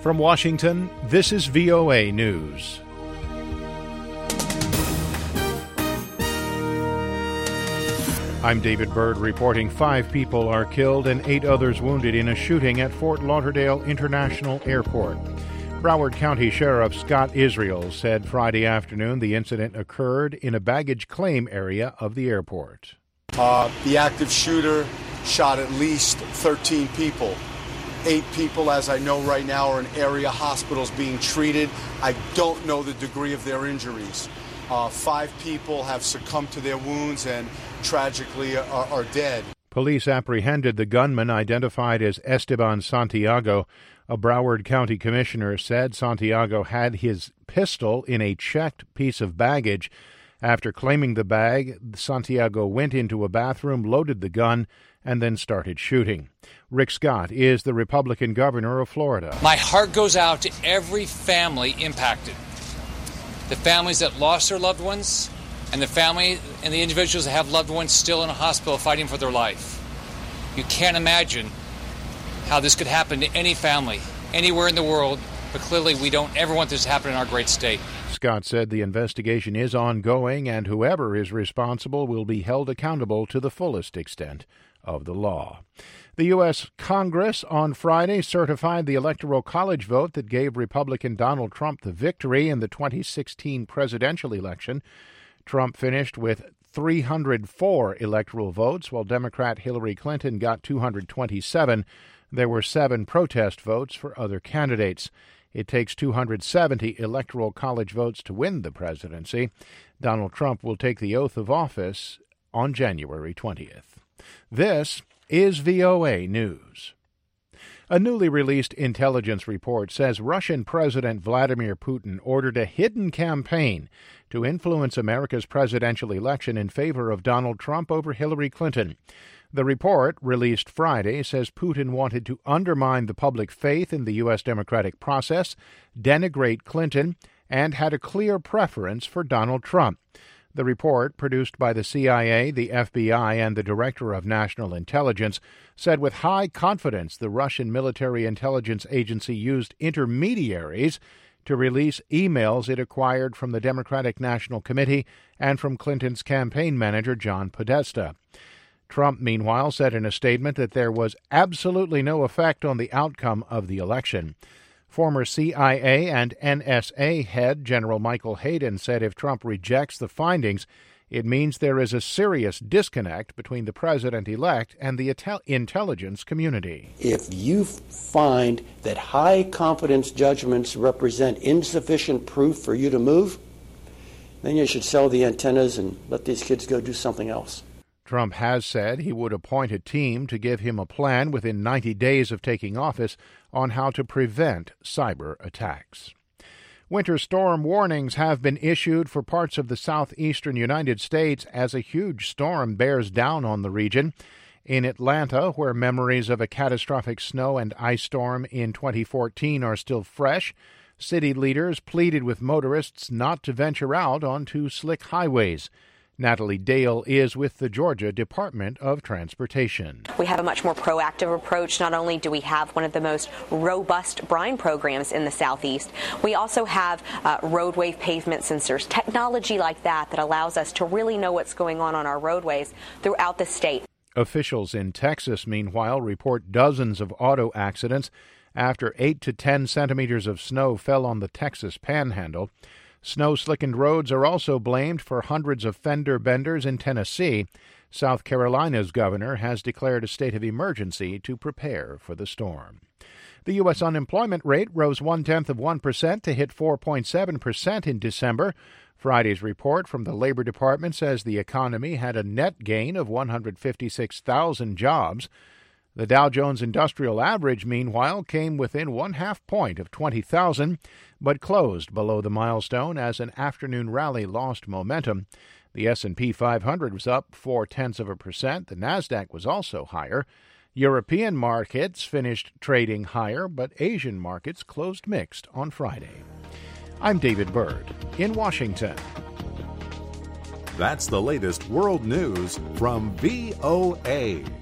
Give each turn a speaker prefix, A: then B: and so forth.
A: From Washington, this is VOA News. I'm David Byrd reporting 5 people are killed and 8 others wounded in a shooting at Fort Lauderdale International Airport. Broward County Sheriff Scott Israel said Friday afternoon the incident occurred in a baggage claim area of the airport.
B: The active shooter shot at least 13 people. 8 people, as I know right now, are in area hospitals being treated. I don't know the degree of their injuries. 5 people have succumbed to their wounds and tragically are dead.
A: Police apprehended the gunman identified as Esteban Santiago. A Broward County commissioner said Santiago had his pistol in a checked piece of baggage. After claiming the bag, Santiago went into a bathroom, loaded the gun, and then started shooting. Rick Scott is the Republican governor of Florida.
C: My heart goes out to every family impacted. The families that lost their loved ones, and the family and the individuals that have loved ones still in a hospital fighting for their life. You can't imagine how this could happen to any family, anywhere in the world, but clearly we don't ever want this to happen in our great state.
A: Scott said the investigation is ongoing and whoever is responsible will be held accountable to the fullest extent of the law. The U.S. Congress on Friday certified the Electoral College vote that gave Republican Donald Trump the victory in the 2016 presidential election. Trump finished with 304 electoral votes, while Democrat Hillary Clinton got 227. There were 7 protest votes for other candidates. It takes 270 Electoral College votes to win the presidency. Donald Trump will take the oath of office on January 20th. This is VOA News. A newly released intelligence report says Russian President Vladimir Putin ordered a hidden campaign to influence America's presidential election in favor of Donald Trump over Hillary Clinton. The report, released Friday, says Putin wanted to undermine the public faith in the U.S. democratic process, denigrate Clinton, and had a clear preference for Donald Trump. The report, produced by the CIA, the FBI, and the Director of National Intelligence, said with high confidence the Russian military intelligence agency used intermediaries to release emails it acquired from the Democratic National Committee and from Clinton's campaign manager, John Podesta. Trump, meanwhile, said in a statement that there was absolutely no effect on the outcome of the election. Former CIA and NSA head General Michael Hayden said if Trump rejects the findings, it means there is a serious disconnect between the president-elect and the intelligence community.
D: If you find that high-confidence judgments represent insufficient proof for you to move, then you should sell the antennas and let these kids go do something else.
A: Trump has said he would appoint a team to give him a plan within 90 days of taking office on how to prevent cyber attacks. Winter storm warnings have been issued for parts of the southeastern United States as a huge storm bears down on the region. In Atlanta, where memories of a catastrophic snow and ice storm in 2014 are still fresh, city leaders pleaded with motorists not to venture out onto slick highways. Natalie Dale is with the Georgia Department of Transportation.
E: We have a much more proactive approach. Not only do we have one of the most robust brine programs in the Southeast, we also have roadway pavement sensors, technology like that allows us to really know what's going on our roadways throughout the state. Officials
A: in Texas, meanwhile, report dozens of auto accidents after 8 to 10 centimeters of snow fell on the Texas Panhandle. Snow-slickened roads are also blamed for hundreds of fender benders in Tennessee. South Carolina's governor has declared a state of emergency to prepare for the storm. The U.S. unemployment rate rose 0.1% to hit 4.7% in December. Friday's report from the Labor Department says the economy had a net gain of 156,000 jobs. The Dow Jones Industrial Average, meanwhile, came within 0.5 point of 20,000, but closed below the milestone as an afternoon rally lost momentum. The S&P 500 was up 0.4%. The Nasdaq was also higher. European markets finished trading higher, but Asian markets closed mixed on Friday. I'm David Byrd in Washington.
F: That's the latest world news from VOA.